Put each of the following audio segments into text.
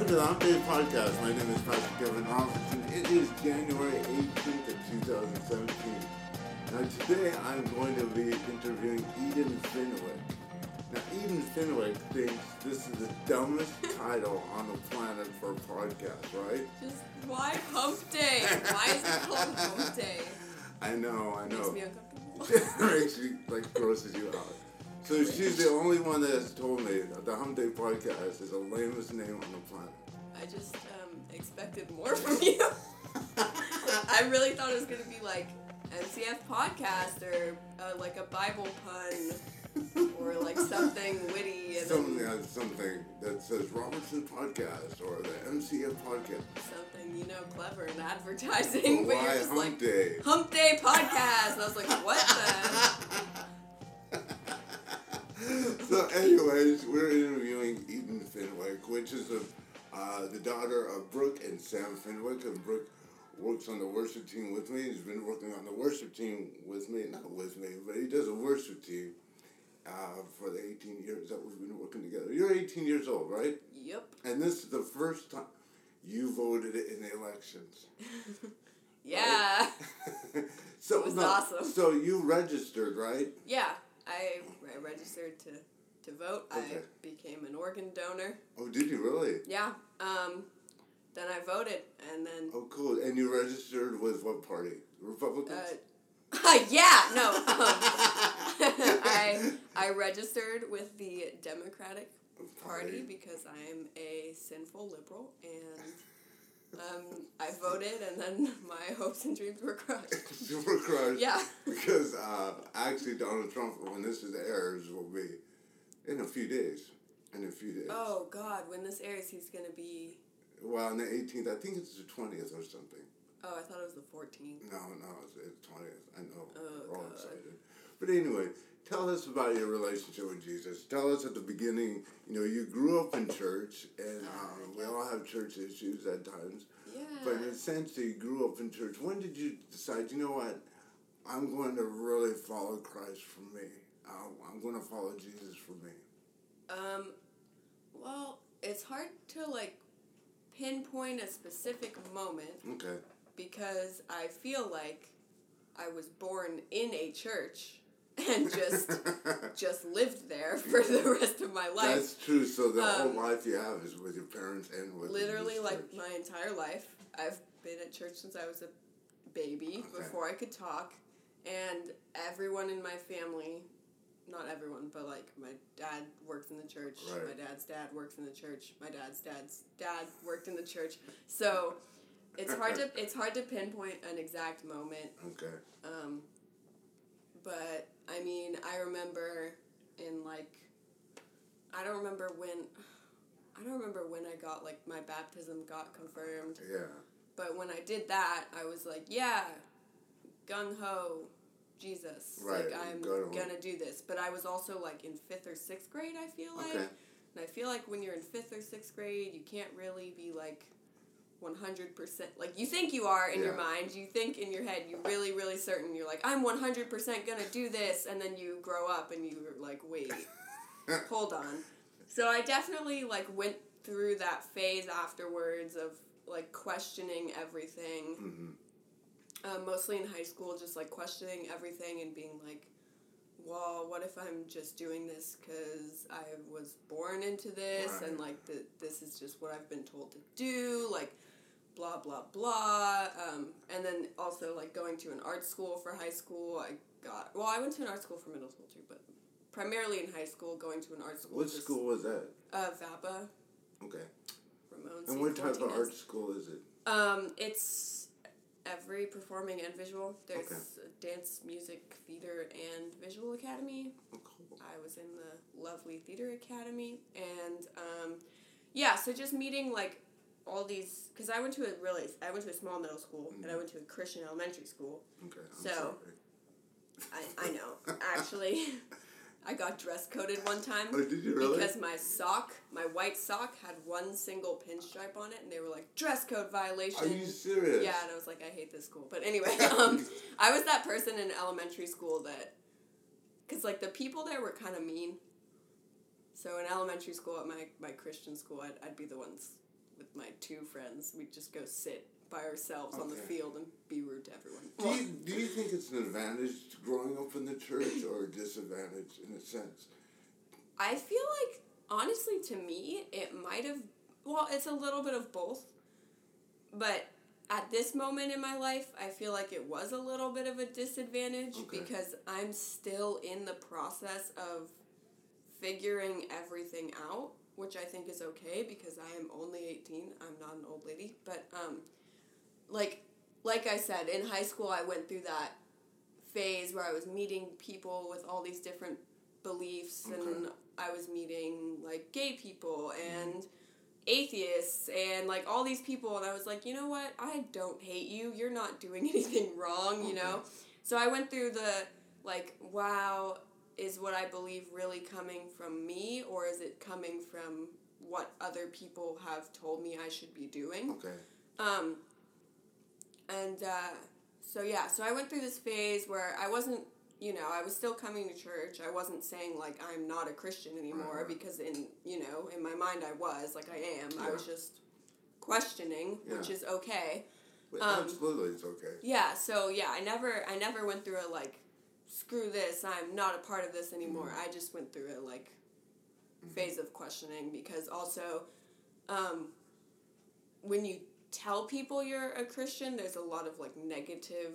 to the Hump Day Podcast. My name is Pastor Kevin Robinson. It is January 18th of 2017. Now today I'm going to be interviewing Eden Fenwick. Now Eden Fenwick thinks this is the dumbest title on the planet for a podcast, right? Just why Hump Day? Why is it called Hump Day? I know. Makes me uncomfortable. It actually grosses you out. So she's the only one that has told me that the Hump Day Podcast is the lamest name on the planet. I just expected more from you. I really thought it was going to be like MCF Podcast or like a Bible pun or like something witty. And something that says Robertson Podcast or the MCF Podcast. Something, clever in advertising. But Why you're just Hump like, Day? Hump Day Podcast. And I was like, what the? So anyways, we're interviewing Eden Fenwick, which is the daughter of Brooke and Sam Fenwick. And Brooke works on the worship team with me. He's been working on the worship team with me, not with me, but he does a worship team for the 18 years that we've been working together. You're 18 years old, right? Yep. And this is the first time you voted in the elections. Yeah. So, it was awesome. So you registered, right? Yeah. I registered to vote. Okay. I became an organ donor. Oh, did you really? Yeah. Then I voted, and then... Oh, cool. And you registered with what party? Republicans? Yeah, no. I registered with the Democratic Party because I am a sinful liberal, and I voted, and then my hopes and dreams were crushed. You were crushed? Yeah. Because actually Donald Trump, when this airs, will be in a few days. Oh, God. When this airs, he's going to be... Well, on the 18th. I think it's the 20th or something. Oh, I thought it was the 14th. No, it's 20th. I know. Oh, We're all God. excited. But anyway, tell us about your relationship with Jesus. Tell us at the beginning, you grew up in church, and we all have church issues at times. Yeah. But in a sense that you grew up in church, when did you decide, you know what, I'm going to really follow Christ for me. I'm going to follow Jesus for me. Well, it's hard to, pinpoint a specific moment. Okay. Because I feel like I was born in a church and just lived there for the rest of my life. That's true. So the whole life you have is with your parents and with literally this church. my entire life. I've been at church since I was a baby, before I could talk, and everyone in my family, not everyone, but my dad works in the church. Right. My dad's dad works in the church. My dad's dad worked in the church. So it's hard to pinpoint an exact moment. Okay. But I mean, I remember I don't remember when I got my baptism got confirmed. Yeah. But when I did that, I was like, yeah, gung ho, Jesus. Right. I'm gonna do this. But I was also in 5th or 6th grade, I feel like. Okay. And I feel like when you're in 5th or 6th grade, you can't really be 100%. You think you are in your mind. You think in your head, you're really, really certain. You're like, I'm 100% gonna do this. And then you grow up and you're like, wait, hold on. So I definitely went through that phase afterwards of questioning everything. Mm-hmm. Mostly in high school, just questioning everything and being like, well, what if I'm just doing this because I was born into this, right. and this is just what I've been told to do, blah blah blah. And then also going to an art school for high school. I went to an art school for middle school too, but primarily in high school, going to an art school. What school was that? VAPA. Okay. Ramon. And what type of art school is it? It's every performing and visual. There's a dance, music, theater, and visual academy. Oh, cool. I was in the lovely theater academy, and so just meeting all these, because I went to a small middle school, and I went to a Christian elementary school. Okay. I'm so sorry. I know. Actually, I got dress coded one time. Oh, did you really? Because my white sock had one single pinstripe on it, and they were like, dress code violation. Are you serious? Yeah, and I was like, I hate this school. But anyway, I was that person in elementary school that, because the people there were kind of mean. So in elementary school, at my Christian school, I'd be the ones with my two friends. We'd just go sit by ourselves on the Okay. field and be rude to everyone. Do you think it's an advantage growing up in the church or a disadvantage in a sense? I feel like, honestly, to me, it might have, well, it's a little bit of both. But at this moment in my life, I feel like it was a little bit of a disadvantage because I'm still in the process of figuring everything out, which I think is okay because I am only 18. I'm not an old lady. But, like I said, in high school, I went through that phase where I was meeting people with all these different beliefs, and I was meeting, like, gay people and atheists and, like, all these people, and I was like, you know what, I don't hate you, you're not doing anything wrong, you know? So I went through the, like, wow, is what I believe really coming from me, or is it coming from what other people have told me I should be doing? So I went through this phase where I wasn't, you know, I was still coming to church. I wasn't saying, like, I'm not a Christian anymore because in my mind I was, like, I am. I was just questioning, which is okay. Absolutely, it's okay. Yeah, so, I never went through a, like, screw this, I'm not a part of this anymore. I just went through a, like, phase of questioning because also, when you tell people you're a Christian, there's a lot of, like, negative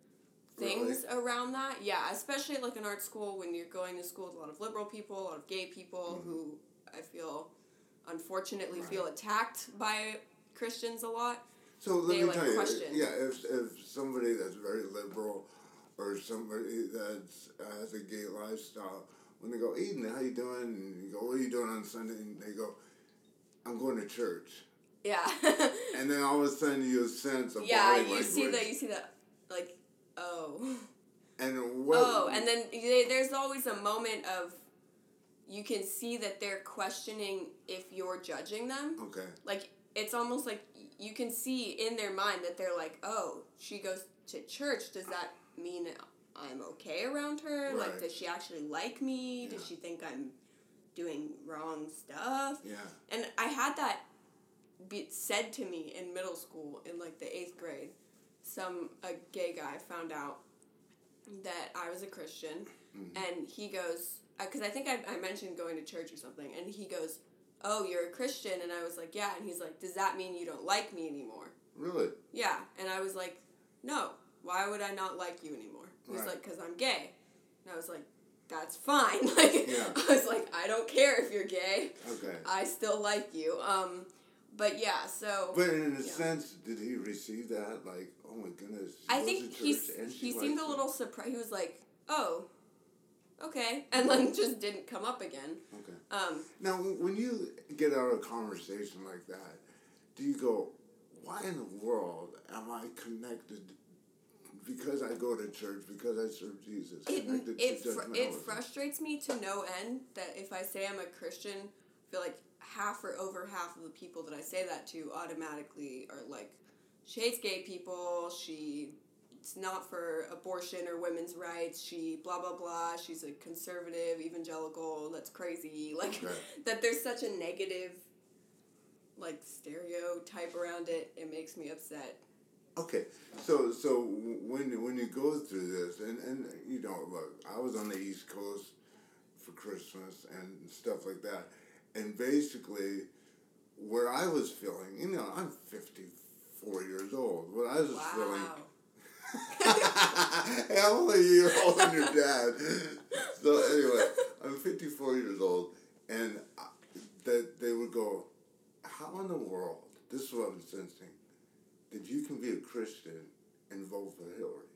things around that. Yeah, especially, like, in art school, when you're going to school with a lot of liberal people, a lot of gay people who I feel, unfortunately, feel attacked by Christians a lot. So let me tell you, question. If somebody that's very liberal or somebody that has a gay lifestyle, when they go, Eden, how you doing? And you go, what are you doing on Sunday? And they go, I'm going to church. Yeah. And then all of a sudden you sense of body language. you see that, like, oh. And what? Oh, and then there's always a moment of, you can see that they're questioning if you're judging them. Okay. Like, it's almost like you can see in their mind that they're like, oh, she goes to church, does that mean I'm okay around her? Right. Like, does she actually like me? Yeah. Does she think I'm doing wrong stuff? Yeah. And I had that said to me in middle school in, like, the 8th grade. A gay guy found out that I was a Christian, and he goes, because I think I mentioned going to church or something, and he goes, oh, you're a Christian? And I was like, yeah. And he's like, does that mean you don't like me anymore? Really? Yeah. And I was like, no. Why would I not like you anymore? He's like, because I'm gay. And I was like, that's fine. Like, I was like, I don't care if you're gay. Okay. I still like you. But yeah, so. But in a sense, did he receive that? Like, oh my goodness. I think he seemed a little surprised. He was like, oh, okay. And then just didn't come up again. Okay. Now, when you get out of a conversation like that, do you go, why in the world am I connected? Because I go to church, because I serve Jesus. It frustrates me to no end that if I say I'm a Christian, I feel like over half of the people that I say that to automatically are like, she hates gay people, it's not for abortion or women's rights, she blah blah blah, she's a conservative evangelical, that's crazy. Like, that there's such a negative, like, stereotype around it, it makes me upset. Okay, so when you go through this, and you know, look, I was on the East Coast for Christmas and stuff like that, and basically, where I was feeling, you know, I'm 54 years old. What I was feeling. Hey, I'm only a year older than your dad. So anyway, I'm 54 years old, and that they would go, how in the world? This is what I'm sensing. That you can be a Christian and vote for Hillary.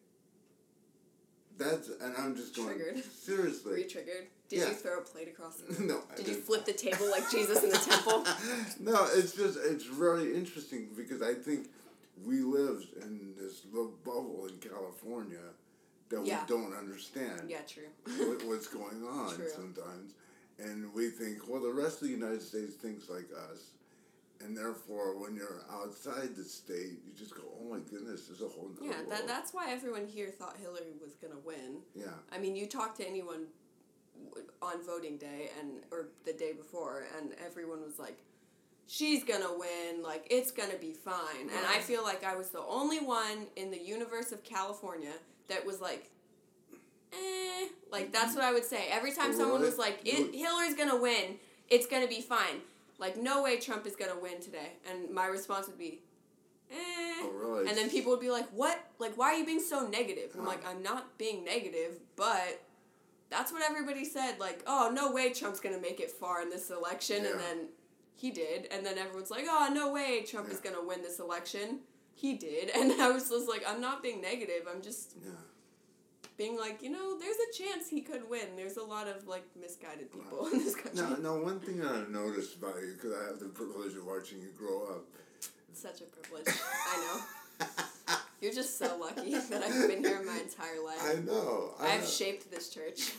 And I'm just going, triggered. Seriously. Re-triggered. Did you throw a plate across the room? No. Did you flip the table like Jesus in the temple? No, it's really interesting because I think we live in this little bubble in California that we don't understand. Yeah, true. What's going on sometimes. And we think, well, the rest of the United States thinks like us. And therefore, when you're outside the state, you just go, oh my goodness, there's a whole other world. That's why everyone here thought Hillary was going to win. Yeah. I mean, you talk to anyone on voting day or the day before, and everyone was like, she's gonna win, like, it's gonna be fine. Right. And I feel like I was the only one in the universe of California that was like, like, that's what I would say. Every time someone was like, Hillary's gonna win, it's gonna be fine. Like, no way Trump is gonna win today. And my response would be, Oh, really? And then people would be like, what? Like, why are you being so negative? I'm like, I'm not being negative, but that's what everybody said. Like, oh, no way Trump's gonna make it far in this election. Yeah. And then he did. And then everyone's like, oh, no way Trump is gonna win this election. He did. And I was just like, I'm not being negative. I'm just being like, you know, there's a chance he could win. There's a lot of, like, misguided people in this country. No, one thing that I've noticed about you, because I have the privilege of watching you grow up. It's such a privilege. I know. You're just so lucky that I've been here my entire life. I know. I've shaped this church.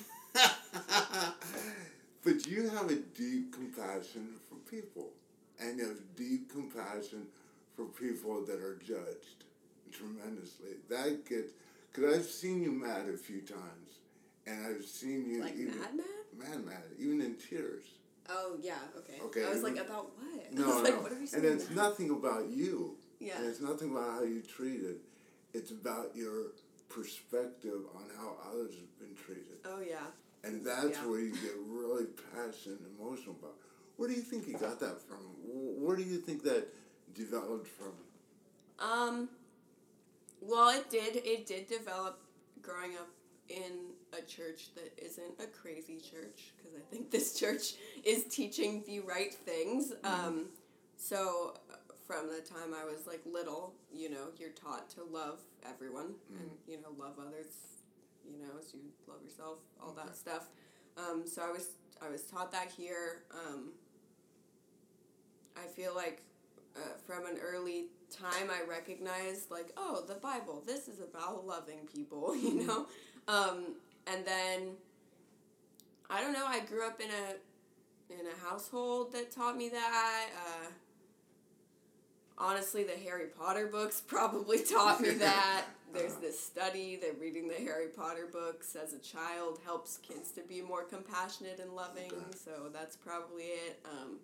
But you have a deep compassion for people. And you have deep compassion for people that are judged tremendously. That gets... Because I've seen you mad a few times. And I've seen you... Like even, mad. Even in tears. Oh, yeah, okay. I was like, about what? No, I was like, what are we saying? And it's nothing about you. Yeah. And it's nothing about how you treated. It's about your perspective on how others have been treated. Oh, yeah. And that's where you get really passionate and emotional about. Where do you think you got that from? Where do you think that developed from? Well, it did develop growing up in a church that isn't a crazy church, because I think this church is teaching the right things. So from the time I was, like, little, you know, you're taught to love everyone and, you know, love others, you know, as you love yourself, all that stuff. So I was taught that here. I feel like from an early time I recognized, like, oh, the Bible, this is about loving people, you know? And then, I don't know, I grew up in a household that taught me that. Honestly, the Harry Potter books probably taught me that. There's this study that reading the Harry Potter books as a child helps kids to be more compassionate and loving, so that's probably it.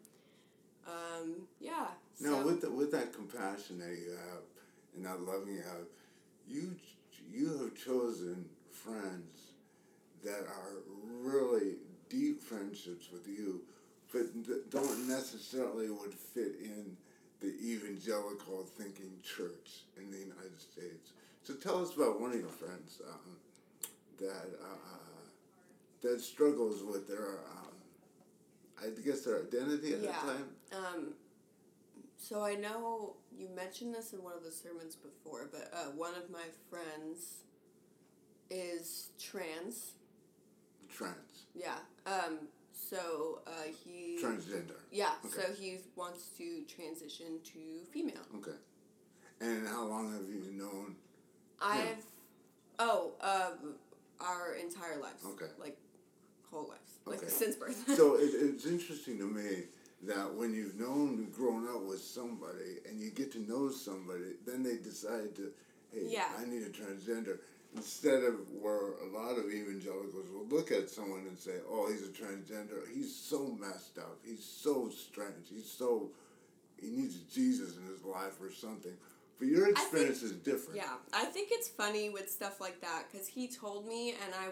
Yeah. Now, with that compassion that you have and that loving you have, you have chosen friends that are really deep friendships with you, but don't necessarily would fit in the evangelical thinking church in the United States. So tell us about one of your friends that struggles with their, I guess, their identity at that time. So I know you mentioned this in one of the sermons before, but one of my friends is trans. Yeah. So he... Transgender. Yeah, okay. So he wants to transition to female. Okay. And how long have you known him? Our entire lives. Okay. Like, whole lives. Like, since birth. So it's interesting to me that when you've grown up with somebody and you get to know somebody, then they decide to, hey, I need a transgender. Instead of where a lot of evangelicals will look at someone and say, oh, he's a transgender, he's so messed up, he's so strange, he needs Jesus in his life or something. But your experience is different. Yeah, I think it's funny with stuff like that, because he told me and I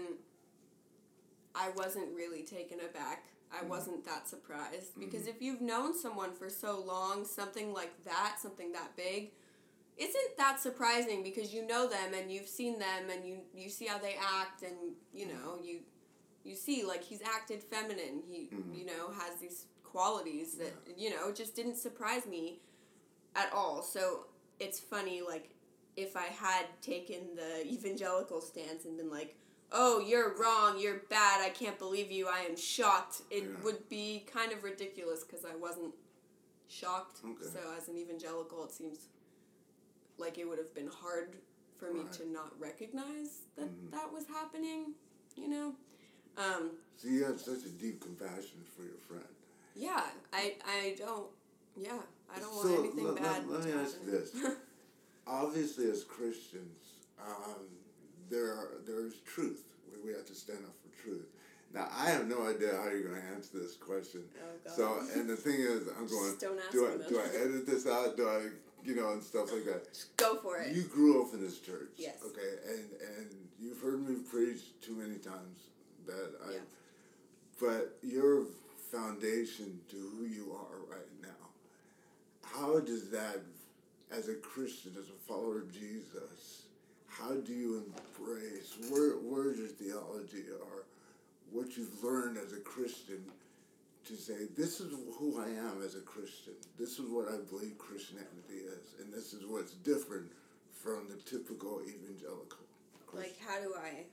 wasn't really taken aback. I wasn't that surprised, because if you've known someone for so long, something like that, something that big, isn't that surprising, because you know them and you've seen them and you see how they act, and you know you see, like, he's acted feminine, he you know has these qualities that you know just didn't surprise me at all. So it's funny, like, if I had taken the evangelical stance and been like, oh, you're wrong, you're bad, I can't believe you, I am shocked, it would be kind of ridiculous, because I wasn't shocked. So as an evangelical, it seems like it would have been hard for me to not recognize that that was happening, you know? So you have such a deep compassion for your friend. Yeah, I don't want anything bad let me ask you this. Obviously, as Christians, there's truth. We have to stand up for truth. Now, I have no idea how you're going to answer this question. Oh, God. So, and the thing is, I'm going, Just don't ask do I edit this out? Do I, and stuff like that? Just go for it. You grew up in this church. Yes. Okay, and you've heard me preach too many times but your foundation to who you are right now, how does that, as a Christian, as a follower of Jesus, how do you embrace, where's your theology or what you've learned as a Christian to say, this is who I am as a Christian, this is what I believe Christianity is, and this is what's different from the typical evangelical Christian? Like, how do I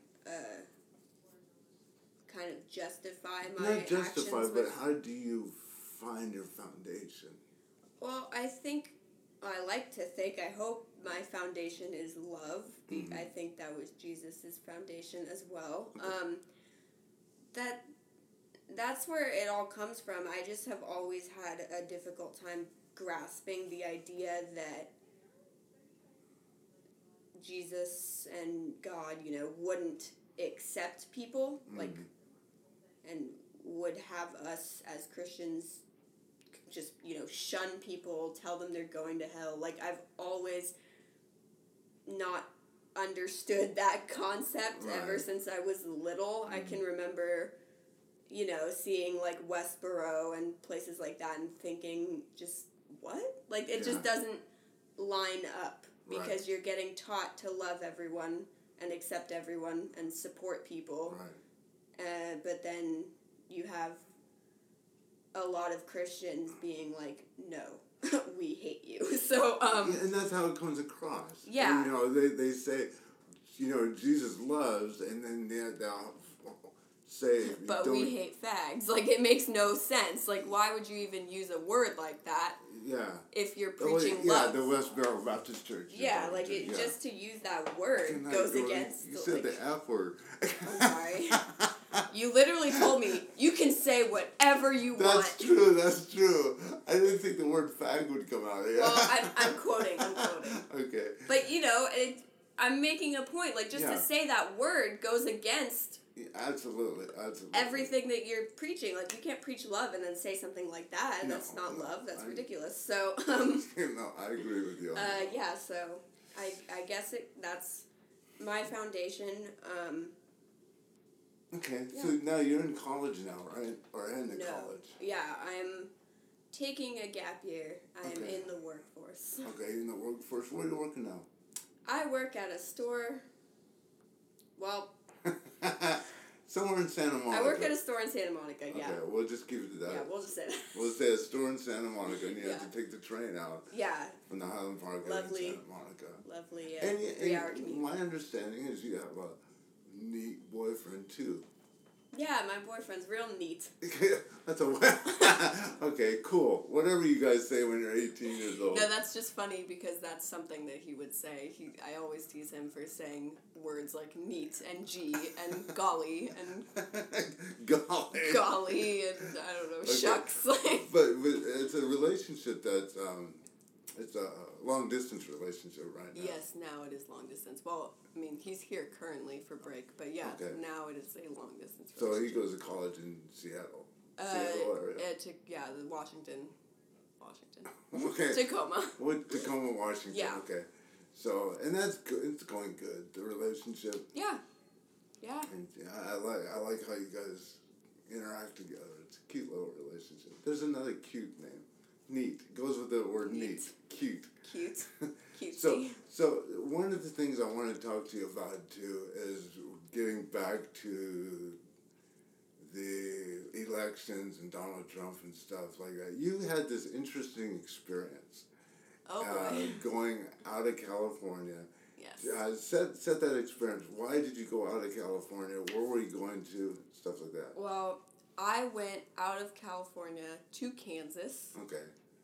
kind of justify my Not justify, actions? but how do you find your foundation? Well, I hope my foundation is love. Mm-hmm. I think that was Jesus' foundation as well. Okay. That's where it all comes from. I just have always had a difficult time grasping the idea that Jesus and God, wouldn't accept people, mm-hmm. And would have us as Christians just, shun people, tell them they're going to hell. Like, I've always not understood that concept ever since I was little. Mm-hmm. I can remember, seeing, like, Westboro and places like that and thinking, just, what? Like, it just doesn't line up because you're getting taught to love everyone and accept everyone and support people. Right. But then you have a lot of Christians being like, no, we hate you. So, and that's how it comes across. Yeah. And, they say, Jesus loves, and then they'll say, but we hate fags. Like, it makes no sense. Like, why would you even use a word like that? Yeah. If you're preaching love. Yeah, the Westboro Baptist Church. Yeah, like, just to use that word goes against... You said the F word. I'm sorry. You literally told me, you can say whatever you want. That's true. I didn't think the word fag would come out. Yeah. Well, I'm quoting. Okay. But, I'm making a point. Like, just to say that word goes against... Yeah, absolutely. Everything that you're preaching. Like, you can't preach love and then say something like that. No, that's not love. That's ridiculous. So, No, I agree with you. Yeah, so I guess that's my foundation. Okay, so now you're in college now, right? Or in college? Yeah, I'm taking a gap year. I'm in the workforce. Okay, in the workforce. Where are you working now? I work at a store. Well... Somewhere in Santa Monica. I work at a store in Santa Monica, yeah. Okay, we'll just keep it to that. Yeah, we'll just say that. We'll say a store in Santa Monica, and you have to take the train out. Yeah. From the Highland Park in Santa Monica. Lovely, and 3-hour commute. My understanding is you have a neat boyfriend, too. Yeah, my boyfriend's real neat. That's okay, cool. Whatever you guys say when you're 18 years old. No, that's just funny because that's something that he would say. I always tease him for saying words like neat and gee and golly and golly and I don't know, shucks. But it's a relationship that's it's a long distance relationship right now. Yes, now it is long distance. Well, I mean, he's here currently for break, but yeah, now it is a long distance relationship. So he goes to college in Seattle. Seattle area. Washington. Okay. Tacoma. Tacoma, Washington. Yeah. Okay. So, and that's good. It's going good. The relationship. Yeah. Yeah. And I like how you guys interact together. It's a cute little relationship. There's another cute name. Neat. Goes with the word neat. Cute. Cutesy. So one of the things I want to talk to you about too is getting back to the elections and Donald Trump and stuff like that. You had this interesting experience. Oh boy. Going out of California. Yes. Set that experience. Why did you go out of California? Where were you going to? Stuff like that. Well, I went out of California to Kansas. Okay.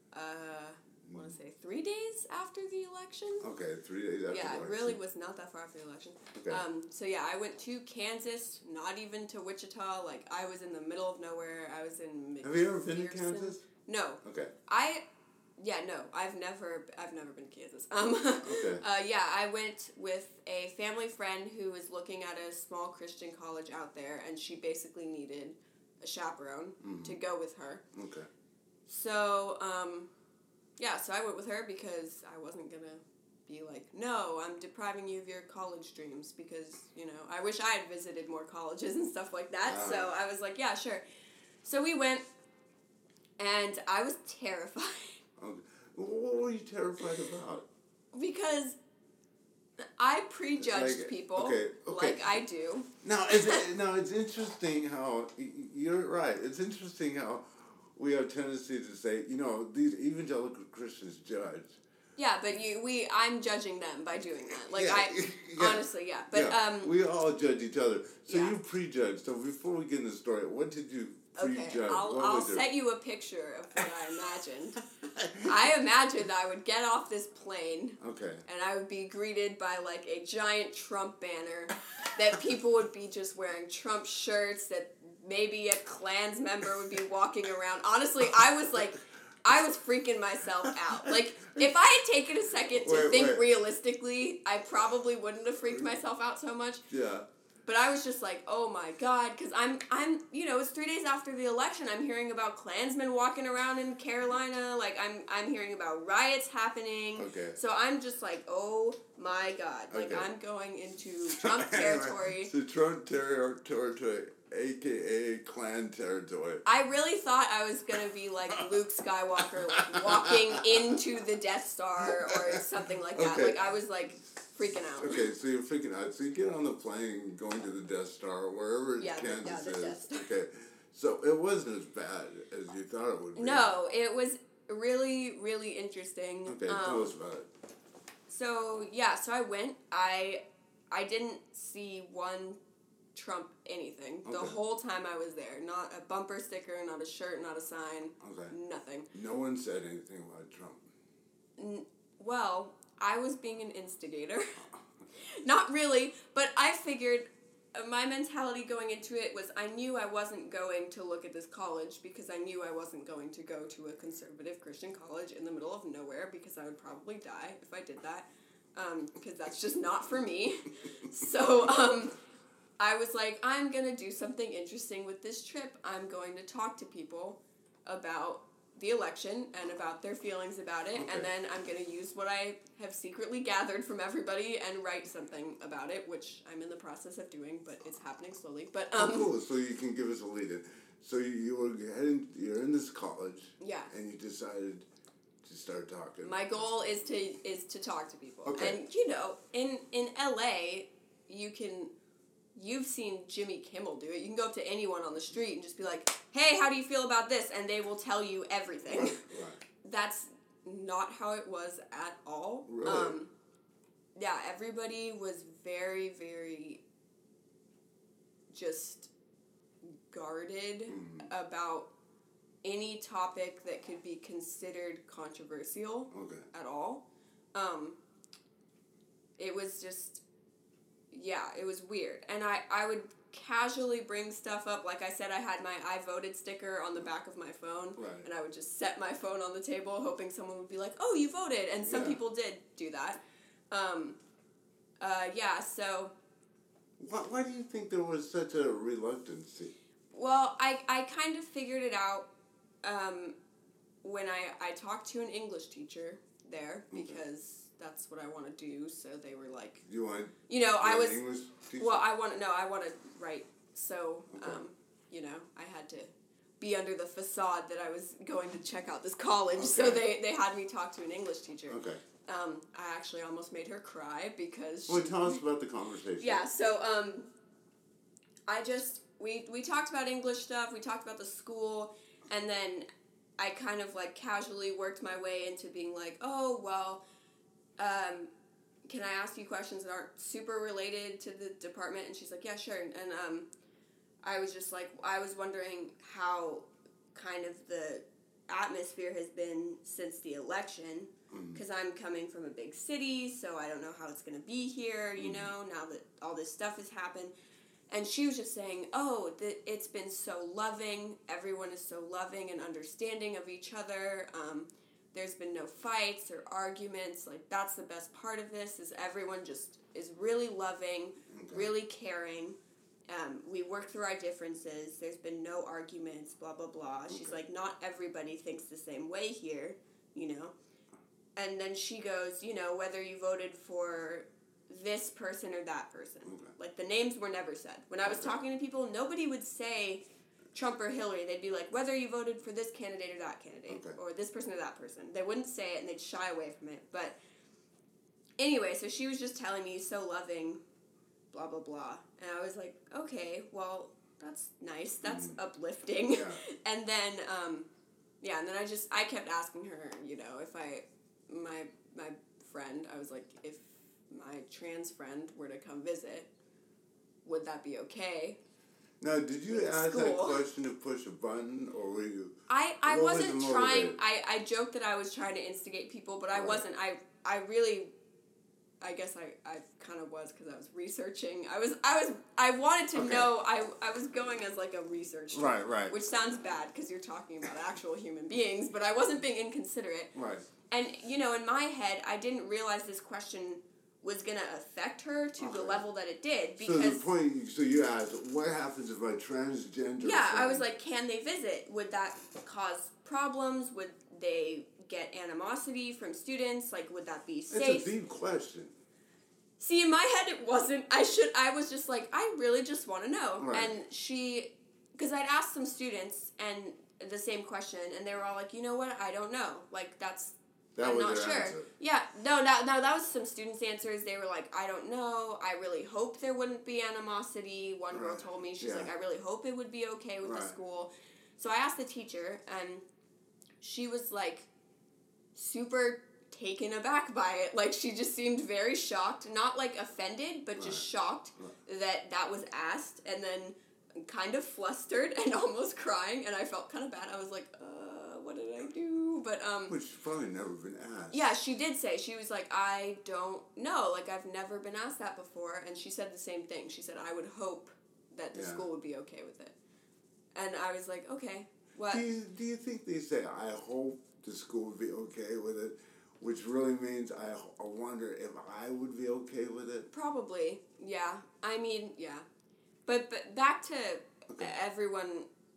I want to say 3 days after the election. Okay, 3 days after the election. Yeah, it really was not that far after the election. Okay. So yeah, I went to Kansas, not even to Wichita. Like, I was in the middle of nowhere. I was in McPherson. Have you ever been to Kansas? No. Okay. Yeah, no, I've never been to Kansas. Okay. Yeah, I went with a family friend who was looking at a small Christian college out there, and she basically needed a chaperone to go with her. Okay. So, yeah, so I went with her because I wasn't gonna be like, no, I'm depriving you of your college dreams because, you know, I wish I had visited more colleges and stuff like that. So I was like, yeah, sure. So we went, and I was terrified. Okay. What were you terrified about? Because I prejudged people, okay. like I do. Now, it's interesting how, you're right, it's interesting how we have tendency to say, you know, these evangelical Christians judge. Yeah, but I'm judging them by doing that. Like, honestly, yeah. But, we all judge each other. So yeah. you prejudged. So before we get into the story, what did you prejudge? Okay, I'll set you a picture of what I imagined. I imagined I would get off this plane. Okay. And I would be greeted by, like, a giant Trump banner. That people would be just wearing Trump shirts. That maybe a Klans member would be walking around. Honestly, I was freaking myself out. Like, if I had taken a second to think realistically, I probably wouldn't have freaked myself out so much. Yeah. But I was just like, oh my God, because I'm, you know, it's 3 days after the election. I'm hearing about Klansmen walking around in Carolina. Like, I'm hearing about riots happening. Okay. So I'm just like, oh my God. Like, I'm going into Trump territory. So Trump territory, a.k.a. Klan territory. I really thought I was going to be like Luke Skywalker, like, walking into the Death Star or something like that. Okay. Like, I was like freaking out. Okay, so you're freaking out. So you get on the plane going to the Death Star or wherever Kansas the is. Death Star. Okay. So it wasn't as bad as you thought it would be. No, it was really, really interesting. Okay, tell us about it. So, yeah, so I went. I didn't see one Trump anything the whole time I was there. Not a bumper sticker, not a shirt, not a sign. Okay. Nothing. No one said anything about Trump. Well, I was being an instigator. Not really, but I figured my mentality going into it was I knew I wasn't going to look at this college because I knew I wasn't going to go to a conservative Christian college in the middle of nowhere because I would probably die if I did that, because that's just not for me. So, I was like, I'm going to do something interesting with this trip. I'm going to talk to people about the election and about their feelings about it, and then I'm going to use what I have secretly gathered from everybody and write something about it, which I'm in the process of doing, but it's happening slowly. But cool. So you can give us a lead in. So you're in this college. Yeah. And you decided to start talking. My goal is to talk to people. Okay. And you know, in LA, you've seen Jimmy Kimmel do it. You can go up to anyone on the street and just be like, hey, how do you feel about this? And they will tell you everything. Right. That's not how it was at all. Really? Yeah, everybody was very, very just guarded about any topic that could be considered controversial at all. It was just... Yeah, it was weird. And I would casually bring stuff up. Like I said, I had my I voted sticker on the back of my phone. Right. And I would just set my phone on the table hoping someone would be like, oh, you voted. And some people did do that. Yeah, so... Why do you think there was such a reluctancy? Well, I kind of figured it out when I talked to an English teacher there because... That's what I want to do, so they were like... You want... You know, I was... English teacher? Well, I want to write, so, you know, I had to be under the facade that I was going to check out this college, so they had me talk to an English teacher. Okay. I actually almost made her cry because Well, tell us about the conversation. Yeah, so, we talked about English stuff, we talked about the school, and then I kind of, like, casually worked my way into being like, oh, well... can I ask you questions that aren't super related to the department? And she's like, yeah, sure. And I was just like, I was wondering how kind of the atmosphere has been since the election, because I'm coming from a big city, so I don't know how it's going to be here, you know, now that all this stuff has happened. And she was just saying, oh, it's been so loving. Everyone is so loving and understanding of each other. there's been no fights or arguments. Like, that's the best part of this, is everyone just is really loving, really caring. We work through our differences. There's been no arguments, blah, blah, blah. She's like, not everybody thinks the same way here, you know. And then she goes, you know, whether you voted for this person or that person. Like, the names were never said. When I was talking to people, nobody would say Trump or Hillary. They'd be like, whether you voted for this candidate or that candidate, or this person or that person. They wouldn't say it, and they'd shy away from it. But anyway, so she was just telling me, so loving, blah, blah, blah. And I was like, okay, well, that's nice. That's uplifting. Yeah. And then, and then I kept asking her, you know, if my friend, I was like, if my trans friend were to come visit, would that be okay? Now, did you ask that question to push a button, or were you... I wasn't trying... I joked that I was trying to instigate people, but I wasn't. I really... I guess I kind of was, because I was researching. I wanted to know... I was going as, like, a researcher. Right. Which sounds bad, because you're talking about actual human beings, but I wasn't being inconsiderate. Right. And, you know, in my head, I didn't realize this question was going to affect her to the level that it did. Because so you asked, what happens if I'm transgender? Yeah, I was like, can they visit? Would that cause problems? Would they get animosity from students? Like, would that be safe? It's a deep question. See, in my head, it wasn't. I was just like, I really just want to know. Right. And because I'd asked some students and the same question, and they were all like, you know what? I don't know. Like, I'm not sure. Answer. Yeah, no, that was some students' answers. They were like, I don't know. I really hope there wouldn't be animosity. One girl told me, she's like, I really hope it would be okay with the school. So I asked the teacher, and she was like super taken aback by it. Like, she just seemed very shocked. Not like offended, but just shocked that was asked, and then kind of flustered and almost crying, and I felt kind of bad. I was like, what did I do? But which probably never been asked. Yeah, she did say, she was like, I don't know, like, I've never been asked that before. And she said the same thing. She said, I would hope that the school would be okay with it. And I was like, okay, what? Do you think they say, I hope the school would be okay with it, which really means I wonder if I would be okay with it? Probably, yeah. I mean, yeah. But back to everyone,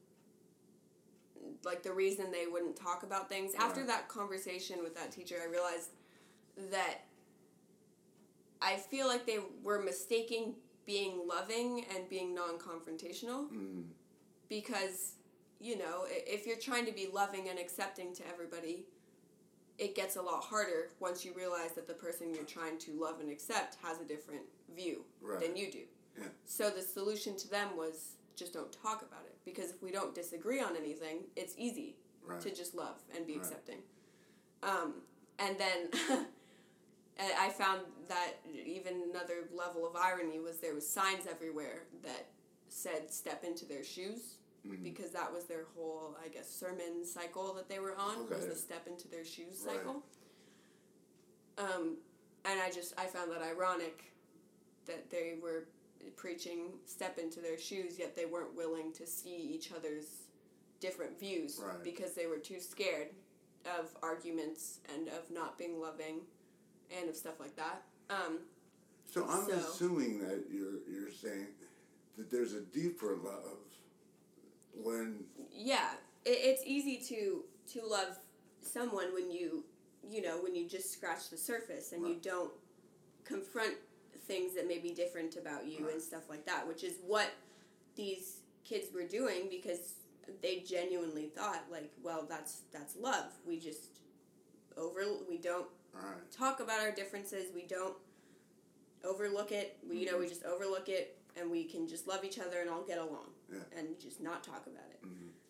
like, the reason they wouldn't talk about things. After that conversation with that teacher, I realized that I feel like they were mistaking being loving and being non-confrontational. Because, you know, if you're trying to be loving and accepting to everybody, it gets a lot harder once you realize that the person you're trying to love and accept has a different view than you do. Yeah. So the solution to them was, just don't talk about it, because if we don't disagree on anything, it's easy to just love and be accepting. And then I found that even another level of irony was there was signs everywhere that said step into their shoes, because that was their whole, I guess, sermon cycle that they were on, was the step into their shoes cycle. And I found that ironic that they were preaching step into their shoes, yet they weren't willing to see each other's different views because they were too scared of arguments and of not being loving and of stuff like that. So I'm assuming that you're saying that there's a deeper love when... Yeah, it's easy to love someone when you just scratch the surface and you don't confront things that may be different about you and stuff like that, which is what these kids were doing, because they genuinely thought, like, well, that's love. We just we don't talk about our differences. We don't overlook it. We just overlook it, and we can just love each other and all get along and just not talk about it.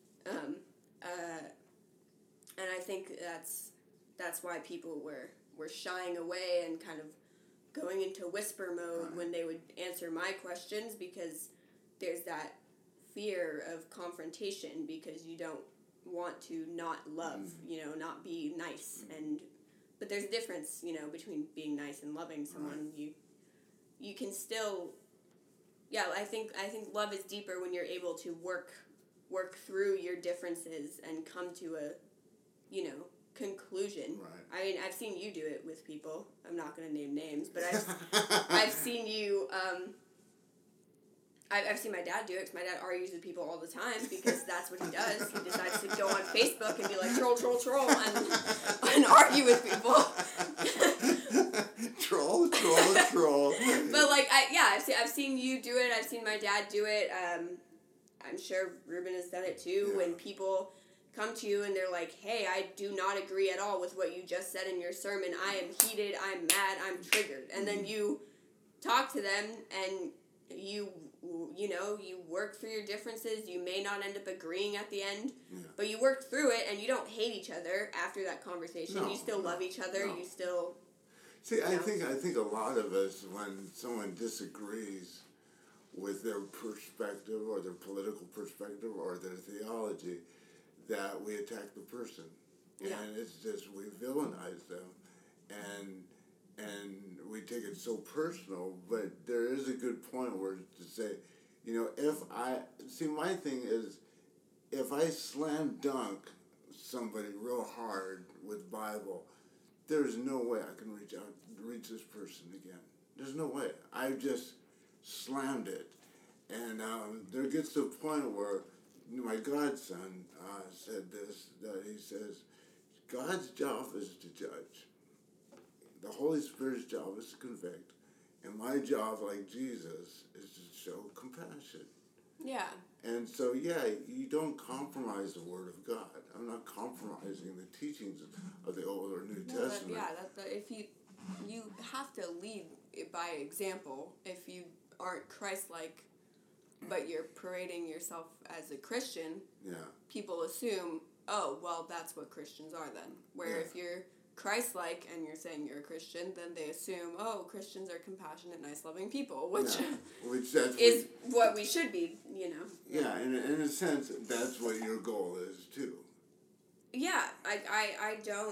And I think that's why people were shying away and kind of going into whisper mode when they would answer my questions, because there's that fear of confrontation, because you don't want to not love, not be nice. But there's a difference, between being nice and loving someone. You can still, I think love is deeper when you're able to work through your differences and come to conclusion. Right. I mean, I've seen you do it with people. I'm not going to name names, but I've seen you. I've seen my dad do it because my dad argues with people all the time because that's what he does. He decides to go on Facebook and be like, troll, troll, troll, and argue with people. Troll, troll, troll. But, like, I've seen you do it. I've seen my dad do it. I'm sure Ruben has done it too. Yeah. When people come to you and they're like, hey, I do not agree at all with what you just said in your sermon. I am heated. I'm mad. I'm triggered. And then you talk to them and you work through your differences. You may not end up agreeing at the end, but you work through it, and you don't hate each other after that conversation. No, you still love each other. No. You still... See, I think a lot of us, when someone disagrees with their perspective or their political perspective or their theology, that we attack the person. Yeah. And it's just, we villainize them. And we take it so personal, but there is a good point where to say, my thing is, if I slam dunk somebody real hard with Bible, there's no way I can reach this person again. There's no way. I just slammed it. And there gets to a point where my godson said this, that he says, God's job is to judge. The Holy Spirit's job is to convict. And my job, like Jesus, is to show compassion. Yeah. And so, you don't compromise the Word of God. I'm not compromising the teachings of the Old or New Testament. If you have to lead by example. If you aren't Christ-like, but you're parading yourself as a Christian, people assume, oh, well, that's what Christians are then. Where if you're Christ-like and you're saying you're a Christian, then they assume, oh, Christians are compassionate, nice, loving people, which is what we should be, Yeah, in a sense, that's what your goal is, too. Yeah, I don't,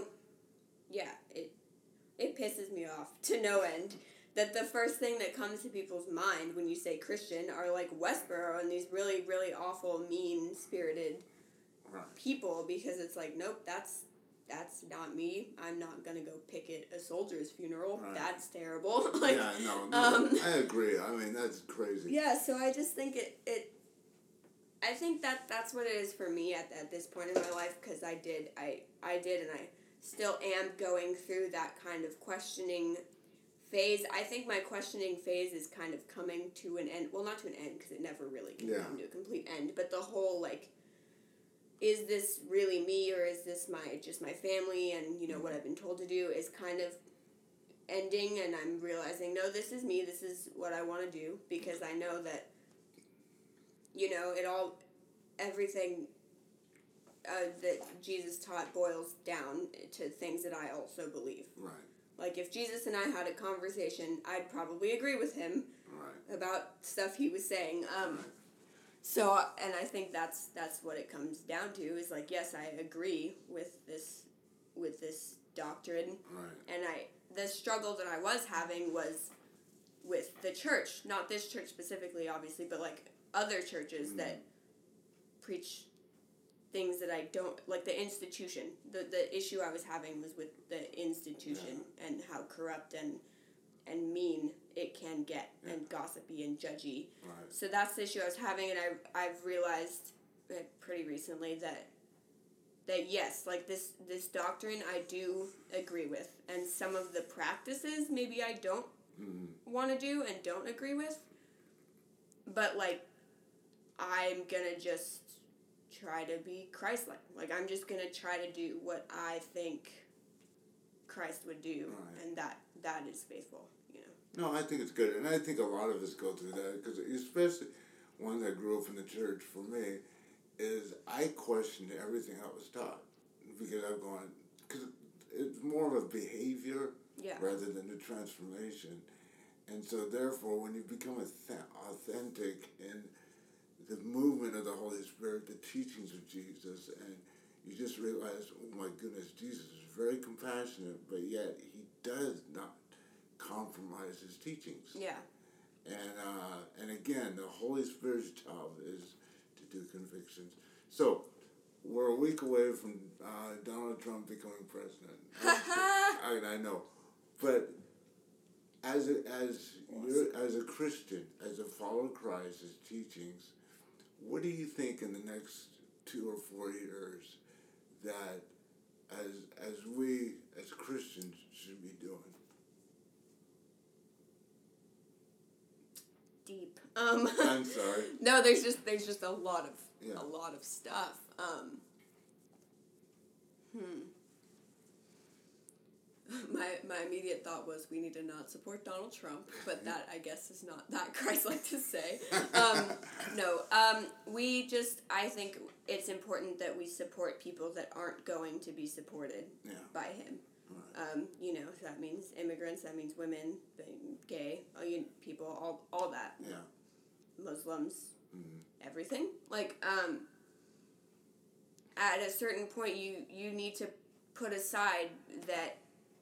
it pisses me off to no end that the first thing that comes to people's mind when you say Christian are like Westboro and these really, really awful, mean-spirited people, because it's like, nope, that's not me. I'm not gonna go picket a soldier's funeral. Right. That's terrible. I agree. I mean, that's crazy. Yeah, so I just think I think that's what it is for me at this point in my life, because I did and I still am going through that kind of questioning phase. I think my questioning phase is kind of coming to an end. Well, not to an end, because it never really can come to a complete end, but the whole, like, is this really me, or is this just my family and, what I've been told to do is kind of ending, and I'm realizing, no, this is me, this is what I want to do, because I know that, everything that Jesus taught boils down to things that I also believe. Right. Like, if Jesus and I had a conversation, I'd probably agree with him about stuff he was saying. So, and I think that's what it comes down to, is like, yes, I agree with this doctrine. Right. And the struggle that I was having was with the church, not this church specifically, obviously, but like other churches that preach things that I don't, like the institution. The issue I was having was with the institution and how corrupt and mean it can get, and gossipy and judgy. Right. So that's the issue I was having, and I've realized pretty recently that yes, like this doctrine I do agree with, and some of the practices maybe I don't want to do and don't agree with, but like I'm gonna just try to be Christ-like. Like, I'm just gonna try to do what I think Christ would do, and that is faithful. No, I think it's good, and I think a lot of us go through that, because especially one that grew up in the church, for me, is I questioned everything I was taught, because because it's more of a behavior rather than a transformation, and so therefore when you become authentic in the movement of the Holy Spirit, the teachings of Jesus, and you just realize, oh my goodness, Jesus is very compassionate, but yet he does not compromise his teachings. Yeah. And again, the Holy Spirit's job is to do convictions. So, we're a week away from Donald Trump becoming president. I know, but as a Christian, as a follower of Christ, his teachings, what do you think in the next 2 or 4 years that as we as Christians should be doing? Deep. I'm sorry. No, there's just a lot of stuff. My immediate thought was we need to not support Donald Trump, but that I guess is not that Christ-like to say. I think it's important that we support people that aren't going to be supported by him. Right. That means immigrants, that means women, gay, people, all that. Yeah. Muslims, everything. At a certain point, you need to put aside that,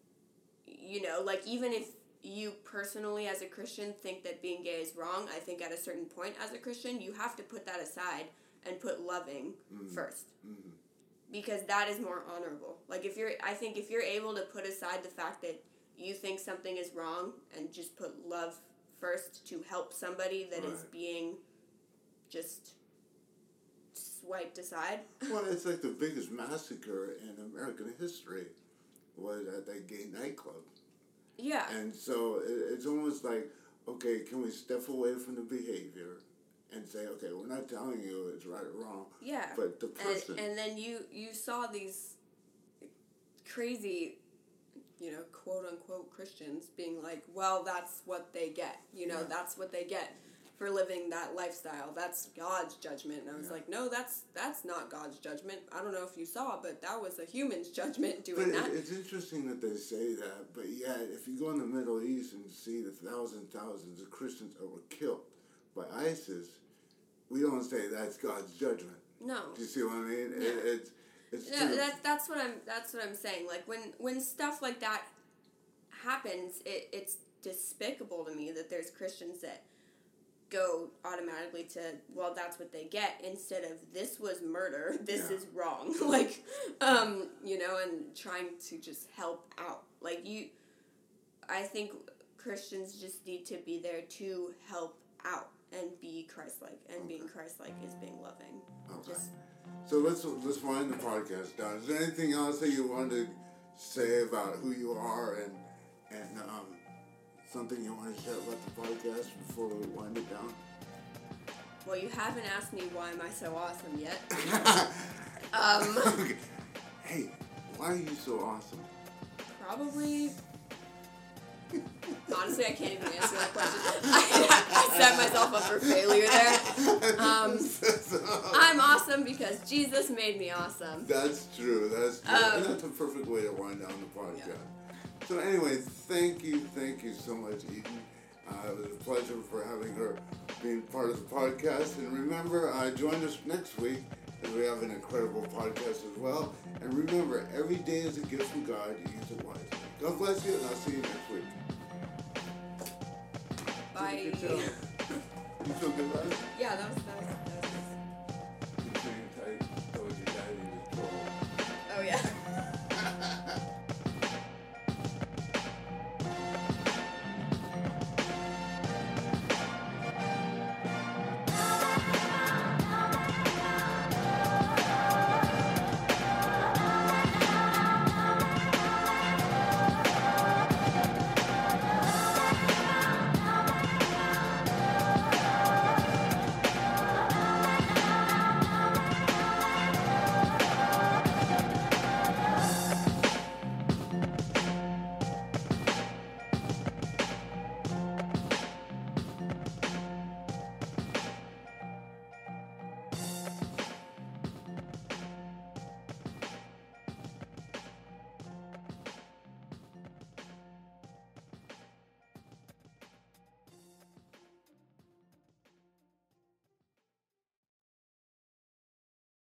even if you personally as a Christian think that being gay is wrong, I think at a certain point as a Christian, you have to put that aside and put loving first. Mm-hmm. Because that is more honorable. I think if you're able to put aside the fact that you think something is wrong and just put love first to help somebody that is being just swiped aside. Well, it's like the biggest massacre in American history was at that gay nightclub. Yeah. And so it's almost like, okay, can we step away from the behavior and say, okay, we're not telling you it's right or wrong. Yeah. But the person. And then you saw these crazy, quote unquote Christians being like, well, that's what they get. That's what they get for living that lifestyle. That's God's judgment. And I was like, no, that's not God's judgment. I don't know if you saw, but that was a human's judgment doing that. It's interesting that they say that, but yet if you go in the Middle East and see the thousands of Christians that were killed by ISIS, we don't say that's God's judgment. No. Do you see what I mean? Yeah. That's what I'm saying. When stuff like that happens, it's despicable to me that there's Christians that go automatically to, well, that's what they get, instead of this was murder, this is wrong. And trying to just help out. I think Christians just need to be there to help out and be Christ-like. And being Christ-like is being loving. Okay. So let's wind the podcast down. Is there anything else that you wanted to say about who you are and something you want to share about the podcast before we wind it down? Well, you haven't asked me why am I so awesome yet. Okay. Hey, why are you so awesome? Probably... Honestly, I can't even answer that question. I set myself up for failure there. I'm awesome because Jesus made me awesome. That's true. And that's a perfect way to wind down the podcast. Yeah. So anyway, thank you so much, Eden. It was a pleasure for having her being part of the podcast. And remember, join us next week as we have an incredible podcast as well. And remember, every day is a gift from God. Use it wisely. God bless you, and I'll see you next week. Bye. You feel good about it? Yeah, that was